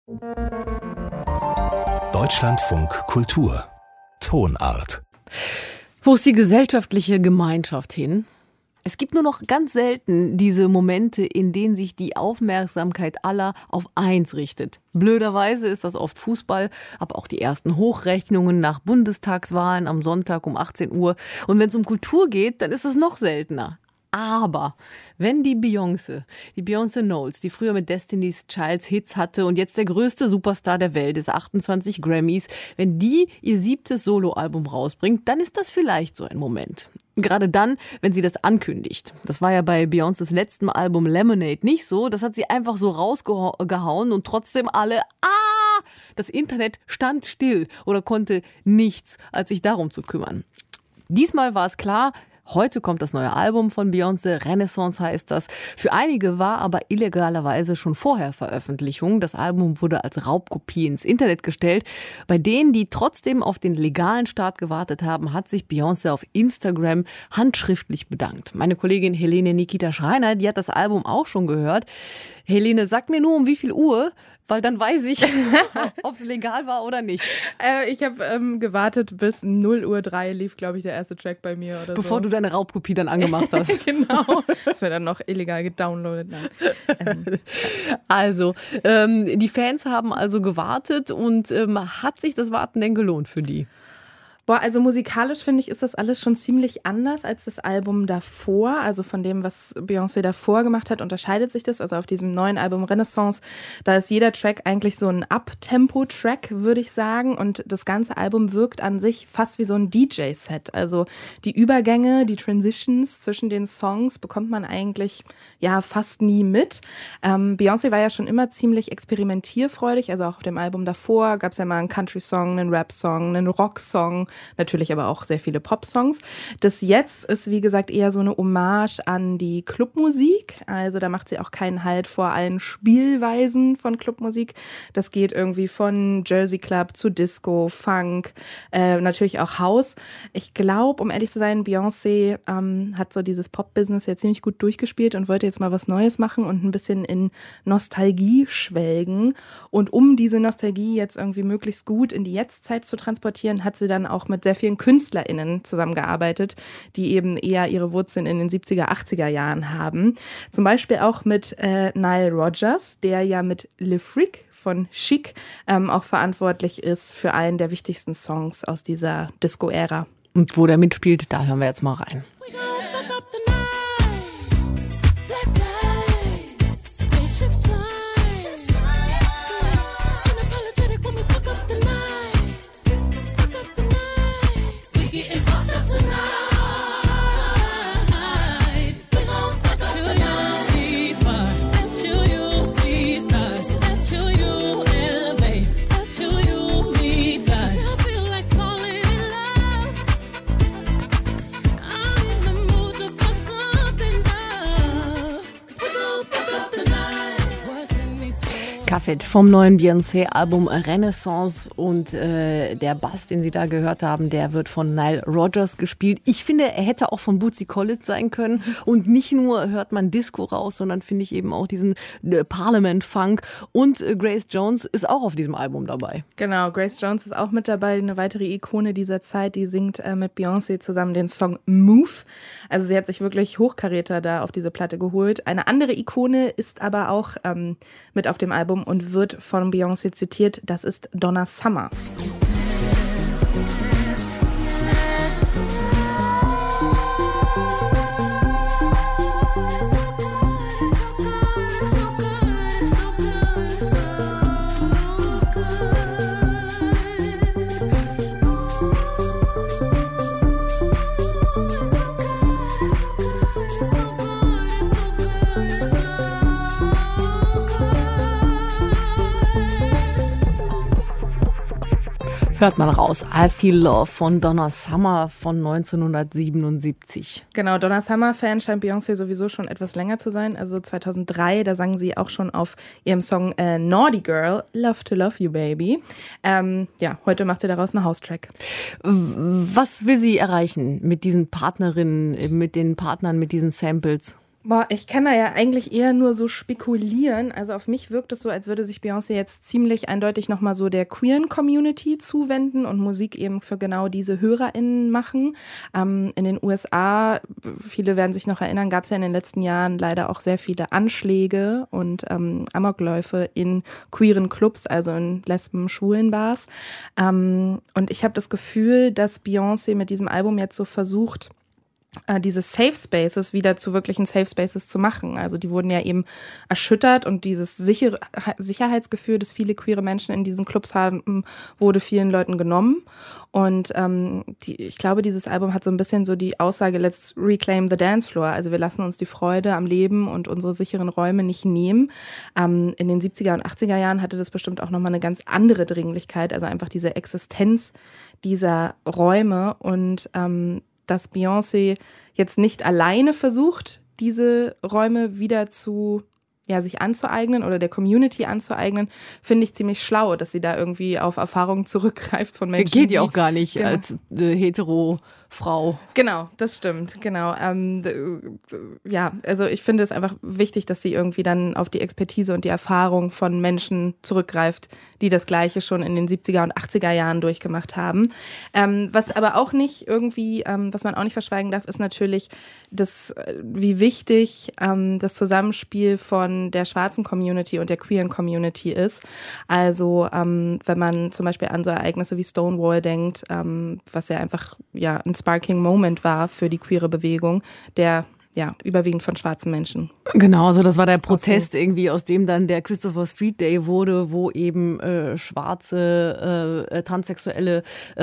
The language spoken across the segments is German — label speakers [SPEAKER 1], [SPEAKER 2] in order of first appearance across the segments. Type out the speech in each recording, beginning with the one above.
[SPEAKER 1] Deutschlandfunk Kultur Tonart.
[SPEAKER 2] Wo ist die gesellschaftliche Gemeinschaft hin? Es gibt nur noch ganz selten diese Momente, in denen sich die Aufmerksamkeit aller auf eins richtet. Blöderweise ist das oft Fußball, aber auch die ersten Hochrechnungen nach Bundestagswahlen am Sonntag um 18 Uhr. Und wenn es um Kultur geht, dann ist es noch seltener. Aber wenn die Beyoncé Knowles, die früher mit Destiny's Childs Hits hatte und jetzt der größte Superstar der Welt ist, 28 Grammys, wenn die ihr 7. Soloalbum rausbringt, dann ist das vielleicht so ein Moment. Gerade dann, wenn sie das ankündigt. Das war ja bei Beyoncés letztem Album Lemonade nicht so. Das hat sie einfach so rausgehauen und trotzdem alle, das Internet stand still oder konnte nichts, als sich darum zu kümmern. Diesmal war es klar, heute kommt das neue Album von Beyoncé, Renaissance heißt das. Für einige war aber illegalerweise schon vorher Veröffentlichung. Das Album wurde als Raubkopie ins Internet gestellt. Bei denen, die trotzdem auf den legalen Start gewartet haben, hat sich Beyoncé auf Instagram handschriftlich bedankt. Meine Kollegin Helene Nikita Schreiner, die hat das Album auch schon gehört. Helene, sag mir nur, um wie viel Uhr, weil dann weiß ich, ob es legal war oder nicht.
[SPEAKER 3] Ich habe gewartet, bis 0:03 Uhr lief, glaube ich, der erste Track bei mir. Oder
[SPEAKER 2] Bevor du deine Raubkopie dann angemacht hast.
[SPEAKER 3] Genau, das wird dann noch illegal gedownloadet.
[SPEAKER 2] Also, die Fans haben also gewartet und hat sich das Warten denn gelohnt für die?
[SPEAKER 3] Boah, also musikalisch finde ich, ist das alles schon ziemlich anders als das Album davor. Also von dem, was Beyoncé davor gemacht hat, unterscheidet sich das. Also auf diesem neuen Album Renaissance, da ist jeder Track eigentlich so ein Up-Tempo-Track, würde ich sagen. Und das ganze Album wirkt an sich fast wie so ein DJ-Set. Also die Übergänge, die Transitions zwischen den Songs bekommt man eigentlich ja fast nie mit. Beyoncé war ja schon immer ziemlich experimentierfreudig. Also auch auf dem Album davor gab es ja mal einen Country-Song, einen Rap-Song, einen Rock-Song. Natürlich aber auch sehr viele Pop-Songs. Das jetzt ist, wie gesagt, eher so eine Hommage an die Clubmusik. Also da macht sie auch keinen Halt vor allen Spielweisen von Clubmusik. Das geht irgendwie von Jersey Club zu Disco, Funk, natürlich auch House. Ich glaube, um ehrlich zu sein, Beyoncé hat so dieses Pop-Business ja ziemlich gut durchgespielt und wollte jetzt mal was Neues machen und ein bisschen in Nostalgie schwelgen. Und um diese Nostalgie jetzt irgendwie möglichst gut in die Jetztzeit zu transportieren, hat sie dann auch mit sehr vielen KünstlerInnen zusammengearbeitet, die eben eher ihre Wurzeln in den 70er, 80er Jahren haben. Zum Beispiel auch mit Nile Rodgers, der ja mit Le Freak von Chic auch verantwortlich ist für einen der wichtigsten Songs aus dieser Disco-Ära.
[SPEAKER 2] Und wo der mitspielt, da hören wir jetzt mal rein. Cafet vom neuen Beyoncé-Album Renaissance und der Bass, den Sie da gehört haben, der wird von Nile Rodgers gespielt. Ich finde, er hätte auch von Bootsy Collins sein können und nicht nur hört man Disco raus, sondern finde ich eben auch diesen Parliament-Funk und Grace Jones ist auch auf diesem Album dabei.
[SPEAKER 3] Genau, Grace Jones ist auch mit dabei, eine weitere Ikone dieser Zeit, die singt mit Beyoncé zusammen den Song Move. Also sie hat sich wirklich Hochkaräter da auf diese Platte geholt. Eine andere Ikone ist aber auch mit auf dem Album und wird von Beyoncé zitiert, das ist Donna Summer.
[SPEAKER 2] Hört man raus. I Feel Love von Donna Summer von 1977.
[SPEAKER 3] Genau, Donna Summer-Fan scheint Beyoncé sowieso schon etwas länger zu sein. Also 2003, da sang sie auch schon auf ihrem Song Naughty Girl, Love to Love You Baby. Ja, heute macht sie daraus einen House-Track.
[SPEAKER 2] Was will sie erreichen mit diesen Partnerinnen, mit den Partnern, mit diesen Samples?
[SPEAKER 3] Boah, ich kann da ja eigentlich eher nur so spekulieren. Also auf mich wirkt es so, als würde sich Beyoncé jetzt ziemlich eindeutig nochmal so der queeren Community zuwenden und Musik eben für genau diese HörerInnen machen. In den USA, viele werden sich noch erinnern, gab es ja in den letzten Jahren leider auch sehr viele Anschläge und Amokläufe in queeren Clubs, also in Lesben-Schwulen-Bars. Und ich habe das Gefühl, dass Beyoncé mit diesem Album jetzt so versucht, diese Safe Spaces wieder zu wirklichen Safe Spaces zu machen. Also die wurden ja eben erschüttert und dieses Sicherheitsgefühl, das viele queere Menschen in diesen Clubs haben, wurde vielen Leuten genommen. Und ich glaube, dieses Album hat so ein bisschen so die Aussage, let's reclaim the dance floor. Also wir lassen uns die Freude am Leben und unsere sicheren Räume nicht nehmen. In den 70er und 80er Jahren hatte das bestimmt auch nochmal eine ganz andere Dringlichkeit, also einfach diese Existenz dieser Räume und dass Beyoncé jetzt nicht alleine versucht, diese Räume wieder sich anzueignen oder der Community anzueignen, finde ich ziemlich schlau, dass sie da irgendwie auf Erfahrungen zurückgreift von Menschen.
[SPEAKER 2] Geht ja auch gar nicht als hetero Frau.
[SPEAKER 3] Genau, das stimmt, genau. Also ich finde es einfach wichtig, dass sie irgendwie dann auf die Expertise und die Erfahrung von Menschen zurückgreift, die das Gleiche schon in den 70er und 80er Jahren durchgemacht haben. Was aber auch nicht irgendwie, was man auch nicht verschweigen darf, ist natürlich, wie wichtig das Zusammenspiel von der schwarzen Community und der queeren Community ist. Also wenn man zum Beispiel an so Ereignisse wie Stonewall denkt, was ja einfach ein Sparking Moment war für die queere Bewegung, der überwiegend von schwarzen Menschen.
[SPEAKER 2] Genau, also das war der Protest irgendwie, aus dem dann der Christopher Street Day wurde, wo eben schwarze Transsexuelle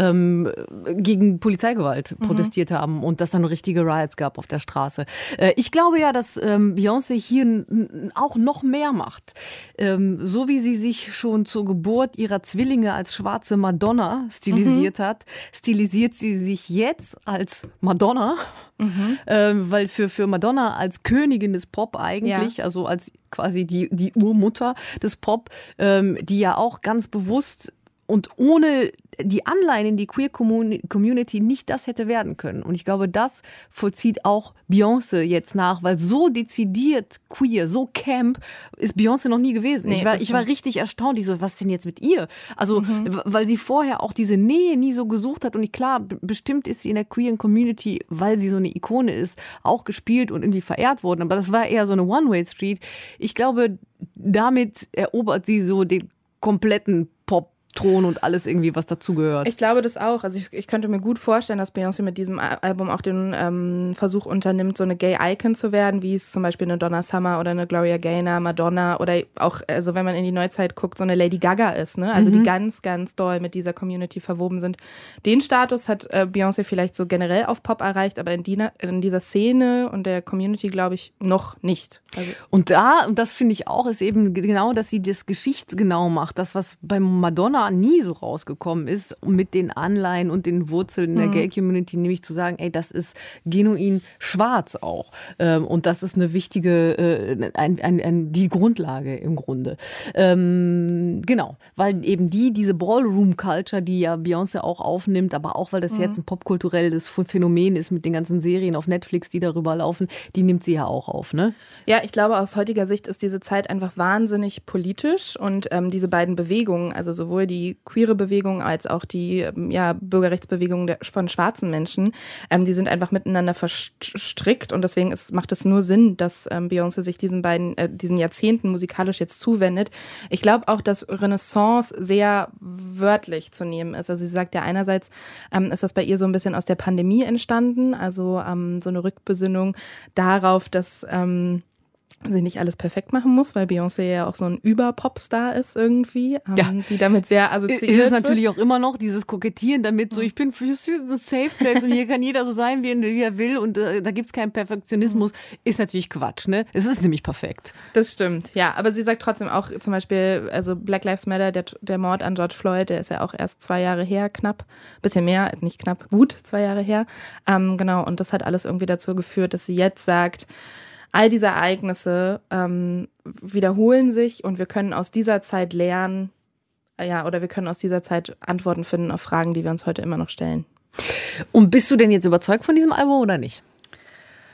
[SPEAKER 2] gegen Polizeigewalt protestiert haben und das dann richtige Riots gab auf der Straße. Ich glaube ja, dass Beyoncé hier auch noch mehr macht. So wie sie sich schon zur Geburt ihrer Zwillinge als schwarze Madonna stilisiert hat, stilisiert sie sich jetzt als Madonna, weil für Madonna als Königin des Pop eigentlich, also als quasi die Urmutter des Pop, die ja auch ganz bewusst und ohne die Anleihen in die Queer Community nicht das hätte werden können. Und ich glaube, das vollzieht auch Beyoncé jetzt nach, weil so dezidiert queer, so camp ist Beyoncé noch nie gewesen.
[SPEAKER 3] Nee,
[SPEAKER 2] ich war richtig erstaunt. Ich so, was ist denn jetzt mit ihr? Also, weil sie vorher auch diese Nähe nie so gesucht hat. Und klar, bestimmt ist sie in der queeren Community, weil sie so eine Ikone ist, auch gespielt und irgendwie verehrt worden. Aber das war eher so eine One-Way-Street. Ich glaube, damit erobert sie so den kompletten Pop-Thron und alles irgendwie, was dazugehört.
[SPEAKER 3] Ich glaube das auch. Also ich könnte mir gut vorstellen, dass Beyoncé mit diesem Album auch den Versuch unternimmt, so eine Gay-Icon zu werden, wie es zum Beispiel eine Donna Summer oder eine Gloria Gaynor, Madonna oder auch, also wenn man in die Neuzeit guckt, so eine Lady Gaga ist, ne? Also die ganz, ganz doll mit dieser Community verwoben sind. Den Status hat Beyoncé vielleicht so generell auf Pop erreicht, aber in dieser Szene und der Community, glaube ich, noch nicht. Also
[SPEAKER 2] und das finde ich auch, ist eben genau, dass sie das geschichtsgenau macht. Das, was bei Madonna nie so rausgekommen ist, mit den Anleihen und den Wurzeln in der Gay-Community, nämlich zu sagen, ey, das ist genuin schwarz auch. Und das ist eine wichtige, die Grundlage im Grunde. Genau, weil eben diese Ballroom-Culture, die ja Beyoncé auch aufnimmt, aber auch, weil das jetzt ein popkulturelles Phänomen ist mit den ganzen Serien auf Netflix, die darüber laufen, die nimmt sie ja auch auf, ne?
[SPEAKER 3] Ja, ich glaube, aus heutiger Sicht ist diese Zeit einfach wahnsinnig politisch und diese beiden Bewegungen, also sowohl die queere Bewegung als auch die Bürgerrechtsbewegung von schwarzen Menschen, die sind einfach miteinander verstrickt und deswegen macht es nur Sinn, dass Beyoncé sich diesen Jahrzehnten musikalisch jetzt zuwendet. Ich glaube auch, dass Renaissance sehr wörtlich zu nehmen ist. Also sie sagt ja einerseits, ist das bei ihr so ein bisschen aus der Pandemie entstanden, also so eine Rückbesinnung darauf, dass sie nicht alles perfekt machen muss, weil Beyoncé ja auch so ein Überpopstar ist irgendwie, die damit sehr assoziiert wird.
[SPEAKER 2] Ist es natürlich auch immer noch dieses Kokettieren damit, so ich bin für das Safe Place und hier kann jeder so sein, wie er will und da gibt es keinen Perfektionismus, ist natürlich Quatsch, ne? Es ist nämlich perfekt.
[SPEAKER 3] Das stimmt, ja, aber sie sagt trotzdem auch zum Beispiel, also Black Lives Matter, der Mord an George Floyd, der ist ja auch erst 2 Jahre her, knapp, bisschen mehr, nicht knapp, gut 2 Jahre her, genau, und das hat alles irgendwie dazu geführt, dass sie jetzt sagt, all diese Ereignisse wiederholen sich und wir können aus dieser Zeit lernen, oder wir können aus dieser Zeit Antworten finden auf Fragen, die wir uns heute immer noch stellen.
[SPEAKER 2] Und bist du denn jetzt überzeugt von diesem Album oder nicht?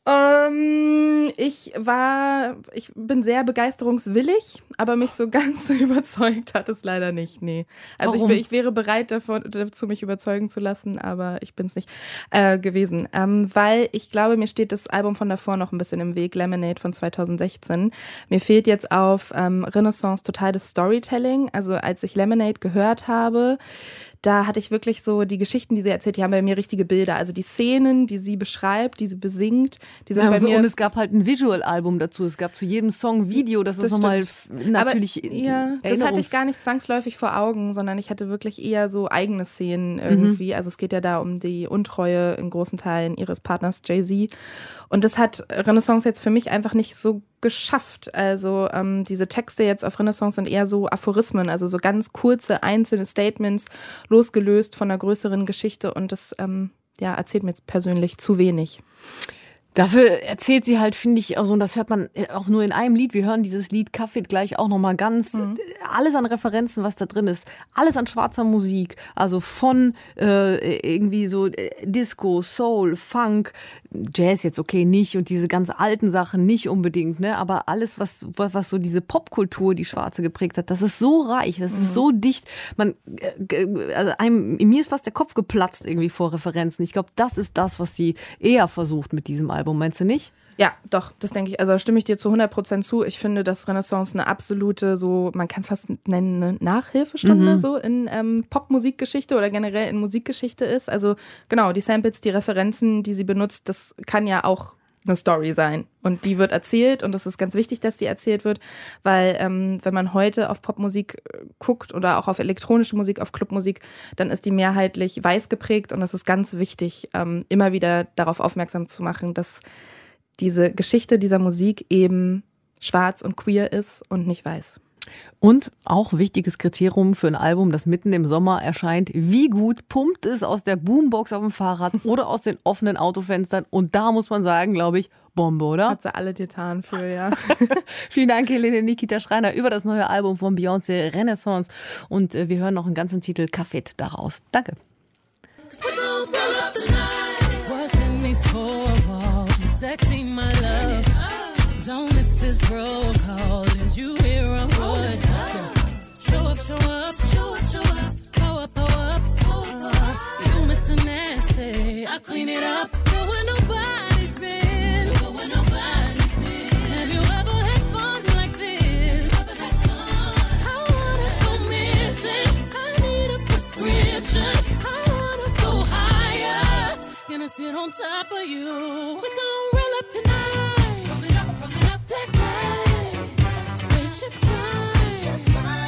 [SPEAKER 3] Ich bin sehr begeisterungswillig, aber mich so ganz überzeugt hat es leider nicht, nee. Also ich wäre bereit dazu, mich überzeugen zu lassen, aber ich bin es nicht gewesen. Weil ich glaube, mir steht das Album von davor noch ein bisschen im Weg, Lemonade von 2016. Mir fehlt jetzt auf Renaissance total das Storytelling. Also als ich Lemonade gehört habe, da hatte ich wirklich so die Geschichten, die sie erzählt, die haben bei mir richtige Bilder. Also die Szenen, die sie beschreibt, die sie besingt, die sind bei mir.
[SPEAKER 2] Und es gab halt ein Visual-Album dazu. Es gab zu jedem Song Video. Das ist nochmal natürlich.
[SPEAKER 3] Aber, ja, das hatte ich gar nicht zwangsläufig vor Augen, sondern ich hatte wirklich eher so eigene Szenen irgendwie. Also es geht ja da um die Untreue in großen Teilen ihres Partners Jay-Z. Und das hat Renaissance jetzt für mich einfach nicht so geschafft. Also diese Texte jetzt auf Renaissance sind eher so Aphorismen, also so ganz kurze einzelne Statements, losgelöst von einer größeren Geschichte, und das erzählt mir jetzt persönlich zu wenig.
[SPEAKER 2] Dafür erzählt sie halt, finde ich, also, und das hört man auch nur in einem Lied. Wir hören dieses Lied Kaffee gleich auch nochmal ganz. Alles an Referenzen, was da drin ist. Alles an schwarzer Musik. Also von irgendwie so Disco, Soul, Funk, Jazz jetzt okay nicht und diese ganz alten Sachen nicht unbedingt, ne? Aber alles, was so diese Popkultur, die Schwarze geprägt hat, das ist so reich, das ist so dicht. Mir ist fast der Kopf geplatzt irgendwie vor Referenzen. Ich glaube, das ist das, was sie eher versucht mit diesem Album. Meinst du nicht?
[SPEAKER 3] Ja, doch, das denke ich. Also da stimme ich dir zu 100% zu. Ich finde, dass Renaissance eine absolute, so, man kann es fast nennen, eine Nachhilfestunde so in Popmusikgeschichte oder generell in Musikgeschichte ist. Also genau, die Samples, die Referenzen, die sie benutzt, das kann ja auch eine Story sein. Und die wird erzählt, und das ist ganz wichtig, dass die erzählt wird, weil wenn man heute auf Popmusik guckt oder auch auf elektronische Musik, auf Clubmusik, dann ist die mehrheitlich weiß geprägt, und das ist ganz wichtig, immer wieder darauf aufmerksam zu machen, dass diese Geschichte dieser Musik eben schwarz und queer ist und nicht weiß.
[SPEAKER 2] Und auch wichtiges Kriterium für ein Album, das mitten im Sommer erscheint: wie gut pumpt es aus der Boombox auf dem Fahrrad oder aus den offenen Autofenstern? Und da muss man sagen, glaube ich, Bombe, oder?
[SPEAKER 3] Hat sie alle getan für, ja.
[SPEAKER 2] Vielen Dank, Helene Nikita Schreiner, über das neue Album von Beyoncé, Renaissance. Und wir hören noch einen ganzen Titel, Kaffee, daraus. Danke.
[SPEAKER 4] Sexy, my love. Don't miss this roll call. As you hear a wood. Show up, show up, show up, show up. Pull up, pull up, pull up. You Mr. Nasty, I clean it up. Go where nobody's been. Go where nobody's been. Have you ever had fun like this? I wanna go missing. I need a prescription. I wanna go higher. Gonna sit on top of you. We gon' roll up tonight. Roll it up, black lights. Spaceship smile.